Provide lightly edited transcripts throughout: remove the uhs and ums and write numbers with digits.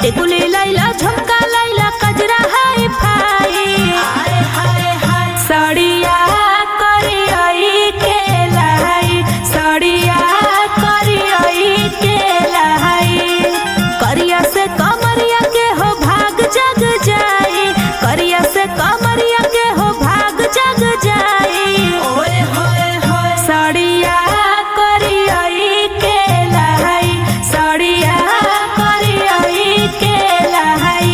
टिकुली लैला झुमका लैला कजरा हाई फाई सड़िया करियई के लाई सड़िया करियई के लाई करिया से कमरिया के हो भाग जग जाई करिया से कमरिया के हो भाग जग जाई ओए होए होए सड़िया करियई के लाई सड़िया करियई के लाई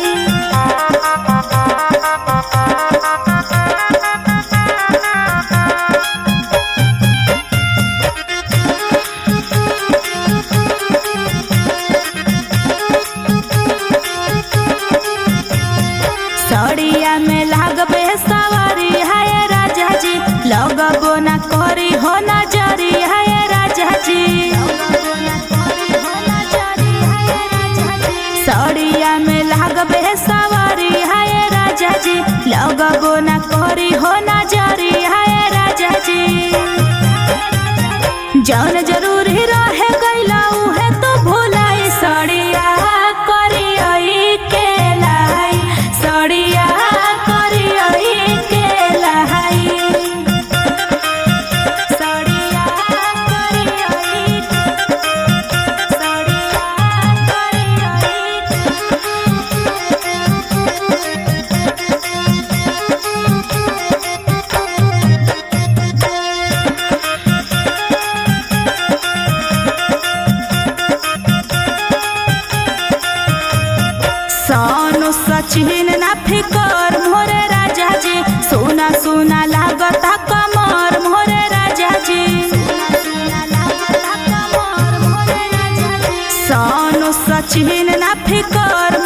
सड़िया में लागबे सवारी हाय राजा जी लगबो ना करी हो ना जरी हाय राजा जी सड़िया में लागबे सवारी हाय राजा जी लगबो ना करी हो ना जरी हाय राजा जी जौन जरूरी रहे गइला उहे तो भुलाई सड़िया करियई के लाई सड़िया करियई के लाई सड़िया करियई सड़िया सोनू सचिन ना फिकर मोरे राजा जी सोना सोना लागता कमर मोरे राजा जी सोनू सचिन ना फिकर